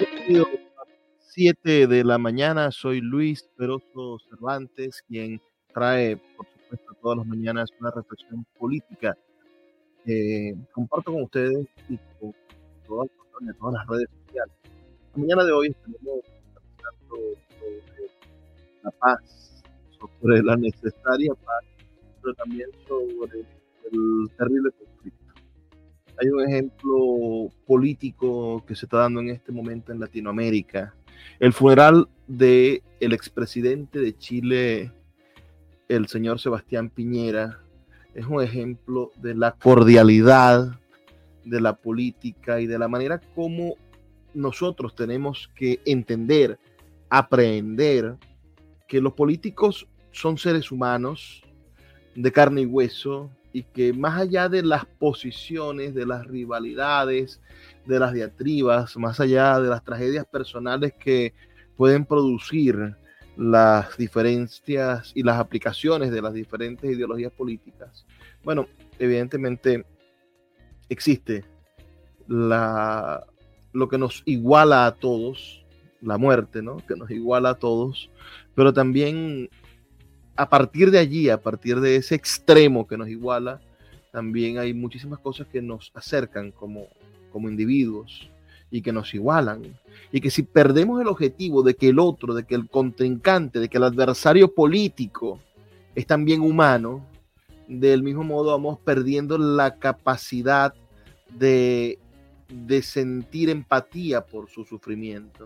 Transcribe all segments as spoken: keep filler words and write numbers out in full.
Bienvenidos a siete de la mañana. Soy Luis Peroso Cervantes, quien trae, por supuesto, todas las mañanas una reflexión política. Eh, comparto con ustedes y con todas, las todas las redes sociales. La mañana de hoy estaremos hablando sobre la paz, sobre la necesaria paz, pero también sobre el terrible conflicto. Hay un ejemplo político que se está dando en este momento en Latinoamérica. El funeral del expresidente de Chile, el señor Sebastián Piñera, es un ejemplo de la cordialidad de la política y de la manera como nosotros tenemos que entender, aprender que los políticos son seres humanos de carne y hueso, y que más allá de las posiciones, de las rivalidades, de las diatribas, más allá de las tragedias personales que pueden producir las diferencias y las aplicaciones de las diferentes ideologías políticas, bueno, evidentemente existe la, lo que nos iguala a todos, la muerte, ¿no? Que nos iguala a todos, pero también a partir de allí, a partir de ese extremo que nos iguala, también hay muchísimas cosas que nos acercan como, como individuos y que nos igualan. Y que si perdemos el objetivo de que el otro, de que el contrincante, de que el adversario político es también humano, del mismo modo vamos perdiendo la capacidad de, de sentir empatía por su sufrimiento.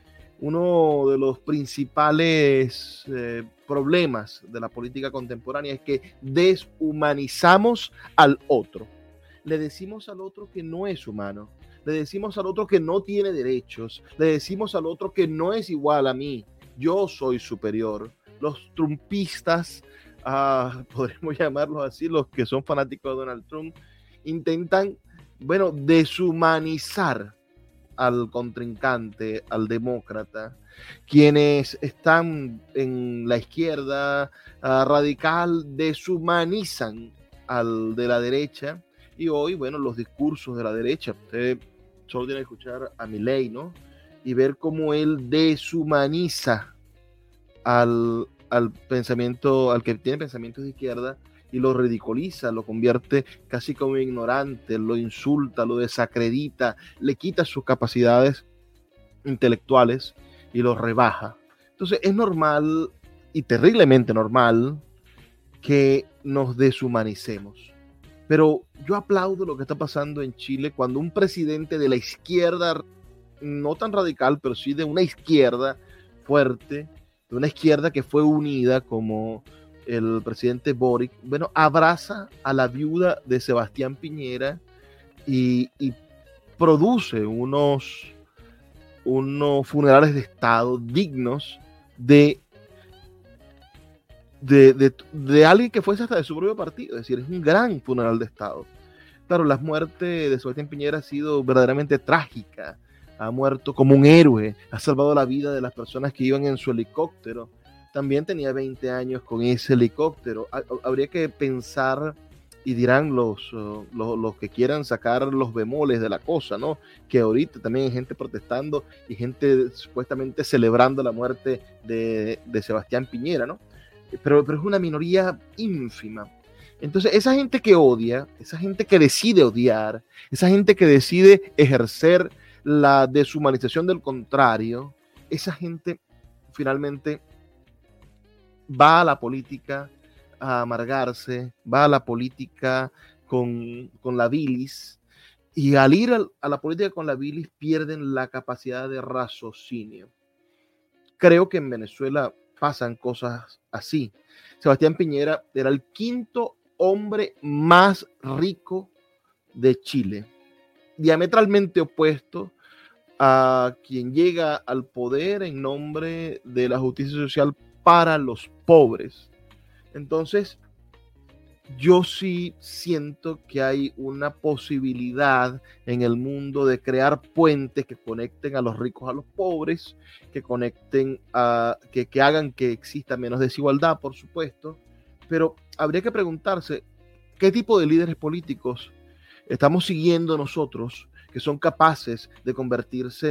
Uno de los principales eh, problemas de la política contemporánea es que deshumanizamos al otro. Le decimos al otro que no es humano, le decimos al otro que no tiene derechos, le decimos al otro que no es igual a mí, yo soy superior. Los trumpistas, uh, podremos llamarlos así, los que son fanáticos de Donald Trump, intentan, bueno, deshumanizar al contrincante, al demócrata. Quienes están en la izquierda uh, radical deshumanizan al de la derecha, y hoy, bueno, los discursos de la derecha, usted solo tiene que escuchar a Milei, ¿no? Y ver cómo él deshumaniza al, al pensamiento, al que tiene pensamientos de izquierda, y lo ridiculiza, lo convierte casi como ignorante, lo insulta, lo desacredita, le quita sus capacidades intelectuales y lo rebaja. Entonces es normal y terriblemente normal que nos deshumanicemos. Pero yo aplaudo lo que está pasando en Chile cuando un presidente de la izquierda, no tan radical, pero sí de una izquierda fuerte, de una izquierda que fue unida como el presidente Boric, bueno, abraza a la viuda de Sebastián Piñera y, y produce unos, unos funerales de Estado dignos de, de, de, de alguien que fuese hasta de su propio partido. Es decir, es un gran funeral de Estado. Claro, la muerte de Sebastián Piñera ha sido verdaderamente trágica. Ha muerto como un héroe, ha salvado la vida de las personas que iban en su helicóptero. También tenía veinte años con ese helicóptero. Habría que pensar, y dirán los, uh, los, los que quieran sacar los bemoles de la cosa, ¿no? Que ahorita también hay gente protestando y gente supuestamente celebrando la muerte de, de Sebastián Piñera, ¿no? Pero, pero es una minoría ínfima. Entonces, esa gente que odia, esa gente que decide odiar, esa gente que decide ejercer la deshumanización del contrario, esa gente finalmente va a la política a amargarse, va a la política con, con la bilis, y al ir a, a la política con la bilis pierden la capacidad de raciocinio. Creo que en Venezuela pasan cosas así. Sebastián Piñera era el quinto hombre más rico de Chile, diametralmente opuesto a quien llega al poder en nombre de la justicia social para los pobres. Entonces, yo sí siento que hay una posibilidad en el mundo de crear puentes que conecten a los ricos a los pobres, que conecten a, que, que hagan que exista menos desigualdad, por supuesto, pero habría que preguntarse qué tipo de líderes políticos estamos siguiendo nosotros que son capaces de convertirse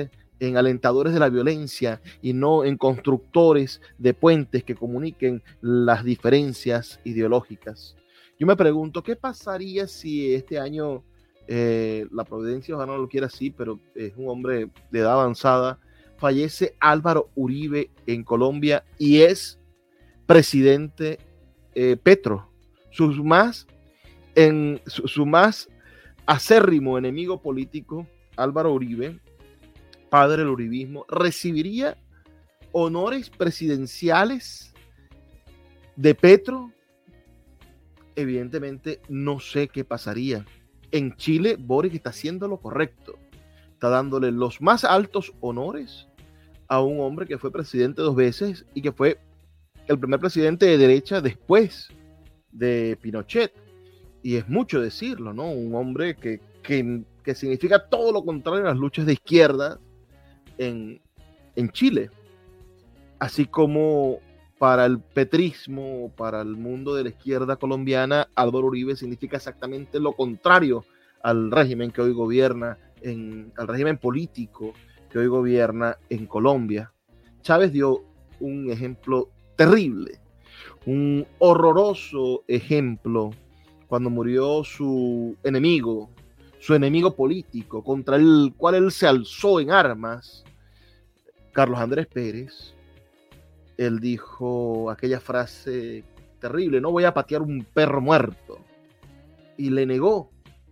en alentadores de la violencia y no en constructores de puentes que comuniquen las diferencias ideológicas. Yo me pregunto, ¿qué pasaría si este año eh, la providencia, ojalá no lo quiera así, pero es un hombre de edad avanzada, fallece Álvaro Uribe en Colombia y es presidente eh, Petro, su más, en, su, su más acérrimo enemigo político, Álvaro Uribe, padre del uribismo, recibiría honores presidenciales de Petro? Evidentemente no sé qué pasaría. En Chile, Boric está haciendo lo correcto. Está dándole los más altos honores a un hombre que fue presidente dos veces y que fue el primer presidente de derecha después de Pinochet. Y es mucho decirlo, ¿no? Un hombre que, que, que significa todo lo contrario a las luchas de izquierda en, en Chile. Así como para el petrismo, para el mundo de la izquierda colombiana, Álvaro Uribe significa exactamente lo contrario al régimen que hoy gobierna, en, al régimen político que hoy gobierna en Colombia. Chávez dio un ejemplo terrible, un horroroso ejemplo cuando murió su enemigo, su enemigo político, contra el cual él se alzó en armas, Carlos Andrés Pérez. Él dijo aquella frase terrible: no voy a patear un perro muerto. Y le negó,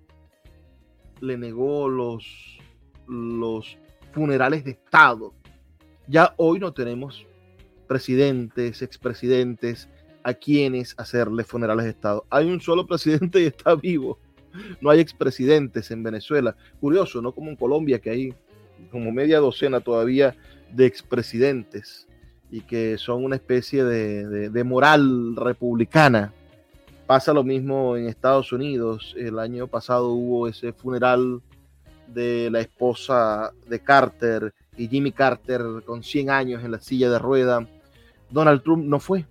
le negó los, los funerales de Estado. Ya hoy no tenemos presidentes, expresidentes a quienes hacerle funerales de Estado. Hay un solo presidente y está vivo. No hay expresidentes en Venezuela. Curioso, no como en Colombia, que hay como media docena todavía de expresidentes y que son una especie de, de, de moral republicana. Pasa lo mismo en Estados Unidos. El año pasado hubo ese funeral de la esposa de Carter y Jimmy Carter con cien años en la silla de rueda. Donald Trump no fue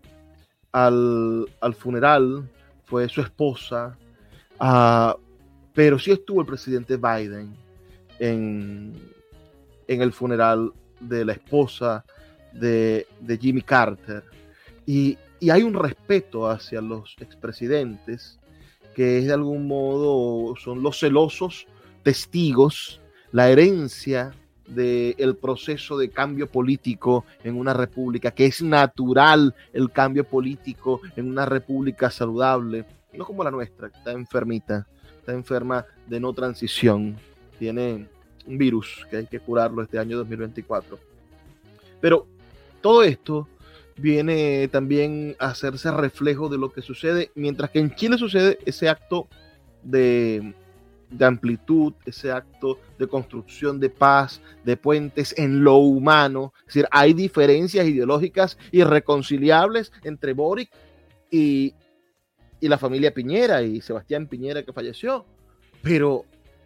al, al funeral, fue su esposa, uh, pero sí estuvo el presidente Biden en, en el funeral de la esposa de, de Jimmy Carter. Y, y hay un respeto hacia los expresidentes que es de algún modo, son los celosos testigos, la herencia del proceso de cambio político en una república, que es natural el cambio político en una república saludable, no como la nuestra, que está enfermita, está enferma de no transición, tiene un virus que hay que curarlo este año dos mil veinticuatro. Pero todo esto viene también a hacerse reflejo de lo que sucede, mientras que en Chile sucede ese acto de, de amplitud, ese acto de construcción de paz, de puentes en lo humano. Es decir, hay diferencias ideológicas irreconciliables entre Boric y, y la familia Piñera y Sebastián Piñera, que falleció, pero,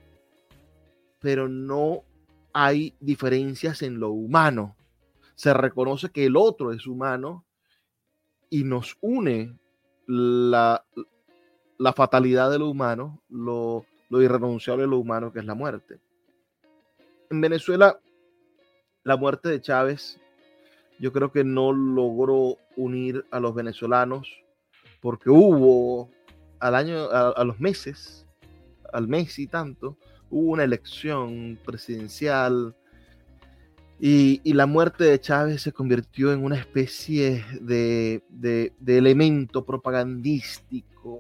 pero no hay diferencias en lo humano. Se reconoce que el otro es humano y nos une la, la fatalidad de lo humano, lo, lo irrenunciable de lo humano, que es la muerte. En Venezuela, la muerte de Chávez, yo creo que no logró unir a los venezolanos, porque hubo al año, a, a los meses, al mes y tanto, hubo una elección presidencial. Y, y la muerte de Chávez se convirtió en una especie de, de, de elemento propagandístico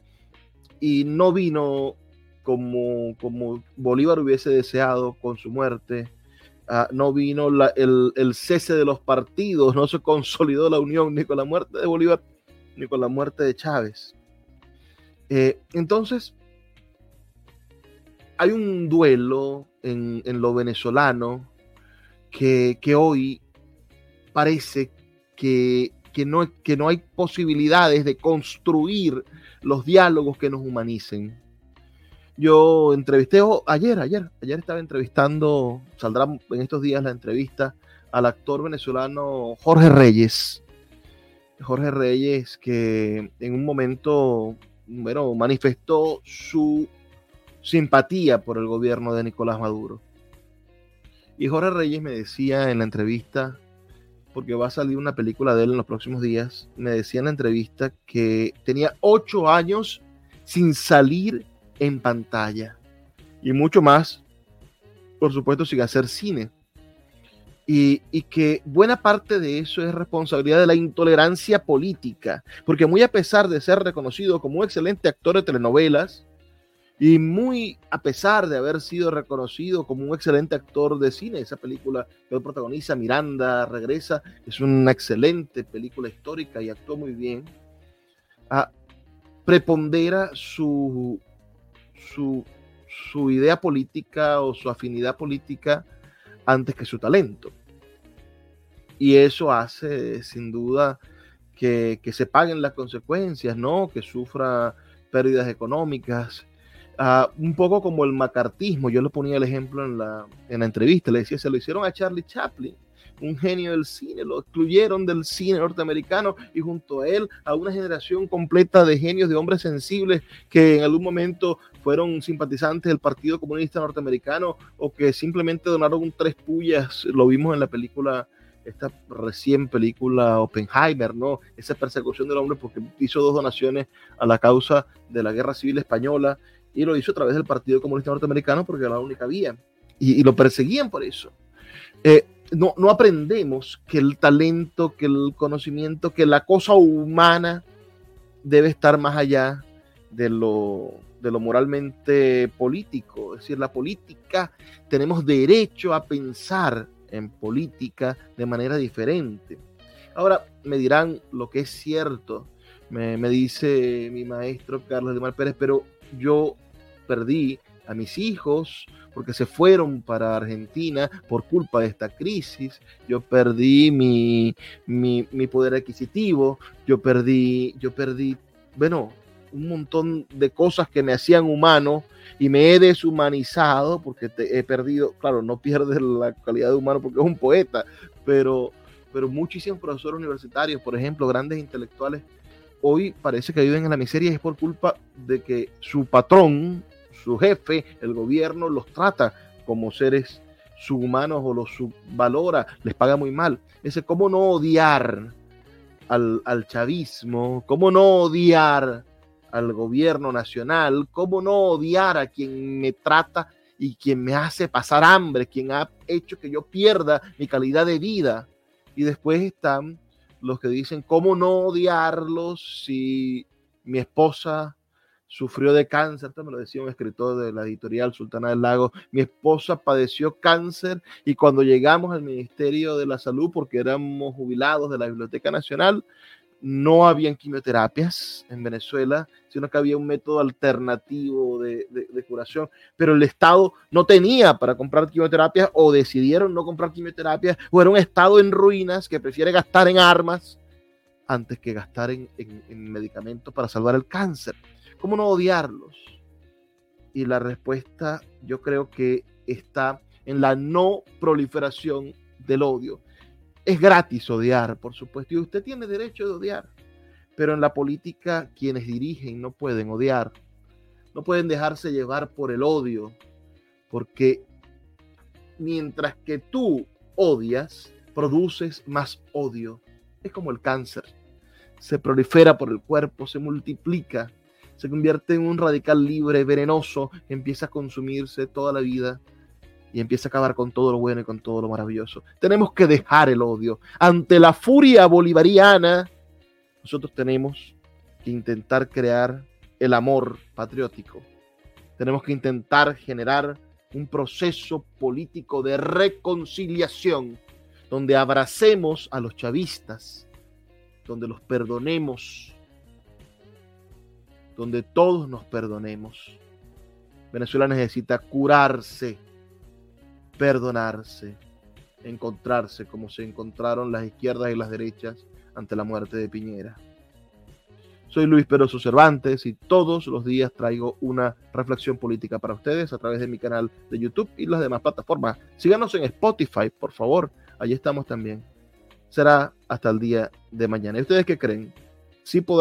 y no vino como, como Bolívar hubiese deseado con su muerte. Uh, no vino la, el, el cese de los partidos, no se consolidó la unión ni con la muerte de Bolívar ni con la muerte de Chávez. Eh, entonces, hay un duelo en, en lo venezolano Que, que hoy parece que, que, no, que no hay posibilidades de construir los diálogos que nos humanicen. Yo entrevisté oh, ayer, ayer, ayer estaba entrevistando, saldrá en estos días la entrevista al actor venezolano Jorge Reyes. Jorge Reyes, que en un momento, bueno, manifestó su simpatía por el gobierno de Nicolás Maduro. Y Jorge Reyes me decía en la entrevista, porque va a salir una película de él en los próximos días, me decía en la entrevista que tenía ocho años sin salir en pantalla y mucho más, por supuesto, sin hacer cine. Y, y que buena parte de eso es responsabilidad de la intolerancia política, porque muy a pesar de ser reconocido como un excelente actor de telenovelas y muy a pesar de haber sido reconocido como un excelente actor de cine, esa película que hoy protagoniza, Miranda regresa, es una excelente película histórica y actuó muy bien, ah, prepondera su, su, su idea política o su afinidad política antes que su talento. Y eso hace, sin duda, que, que se paguen las consecuencias, ¿no? Que sufra pérdidas económicas. Uh, un poco como el macartismo. Yo le ponía el ejemplo en la, en la entrevista. Le decía, se lo hicieron a Charlie Chaplin, un genio del cine. Lo excluyeron del cine norteamericano y junto a él a una generación completa de genios, de hombres sensibles que en algún momento fueron simpatizantes del Partido Comunista Norteamericano o que simplemente donaron tres pullas. Lo vimos en la película, esta recién película Oppenheimer, ¿no? Esa persecución del hombre porque hizo dos donaciones a la causa de la Guerra Civil Española y lo hizo a través del Partido Comunista Norteamericano porque era la única vía y, y lo perseguían por eso. Eh, no, no aprendemos que el talento, que el conocimiento, que la cosa humana debe estar más allá de lo, de lo moralmente político. Es decir, la política, tenemos derecho a pensar en política de manera diferente. Ahora me dirán lo que es cierto, me, me dice mi maestro Carlos Limar Pérez, pero yo perdí a mis hijos porque se fueron para Argentina por culpa de esta crisis, yo perdí mi, mi, mi poder adquisitivo, yo perdí, yo perdí, bueno, un montón de cosas que me hacían humano y me he deshumanizado porque te he perdido, claro, no pierdes la calidad de humano porque es un poeta, pero, pero muchísimos profesores universitarios, por ejemplo, grandes intelectuales, hoy parece que viven en la miseria y es por culpa de que su patrón, su jefe, el gobierno los trata como seres subhumanos o los subvalora, les paga muy mal. Ese, ¿cómo no odiar al, al chavismo? ¿Cómo no odiar al gobierno nacional? ¿Cómo no odiar a quien me trata y quien me hace pasar hambre, quien ha hecho que yo pierda mi calidad de vida? Y después están los que dicen, ¿cómo no odiarlos si mi esposa sufrió de cáncer? Esto me lo decía un escritor de la editorial Sultana del Lago. Mi esposa padeció cáncer y cuando llegamos al Ministerio de la Salud, porque éramos jubilados de la Biblioteca Nacional, no habían quimioterapias en Venezuela, sino que había un método alternativo de, de, de curación, pero el Estado no tenía para comprar quimioterapias o decidieron no comprar quimioterapias o era un Estado en ruinas que prefiere gastar en armas antes que gastar en, en, en medicamentos para salvar el cáncer. ¿Cómo no odiarlos? Y la respuesta yo creo que está en la no proliferación del odio. Es gratis odiar, por supuesto, y usted tiene derecho de odiar, pero en la política quienes dirigen no pueden odiar, no pueden dejarse llevar por el odio, porque mientras que tú odias, produces más odio. Es como el cáncer, se prolifera por el cuerpo, se multiplica, se convierte en un radical libre, venenoso, que empieza a consumirse toda la vida y empieza a acabar con todo lo bueno y con todo lo maravilloso. Tenemos que dejar el odio. Ante la furia bolivariana, nosotros tenemos que intentar crear el amor patriótico. Tenemos que intentar generar un proceso político de reconciliación, donde abracemos a los chavistas, donde los perdonemos, donde todos nos perdonemos. Venezuela necesita curarse, perdonarse, encontrarse como se encontraron las izquierdas y las derechas ante la muerte de Piñera. Soy Luis Peroso Cervantes y todos los días traigo una reflexión política para ustedes a través de mi canal de YouTube y las demás plataformas. Síganos en Spotify, por favor, allí estamos también. Será hasta el día de mañana. ¿Y ustedes qué creen? ¿Sí podrá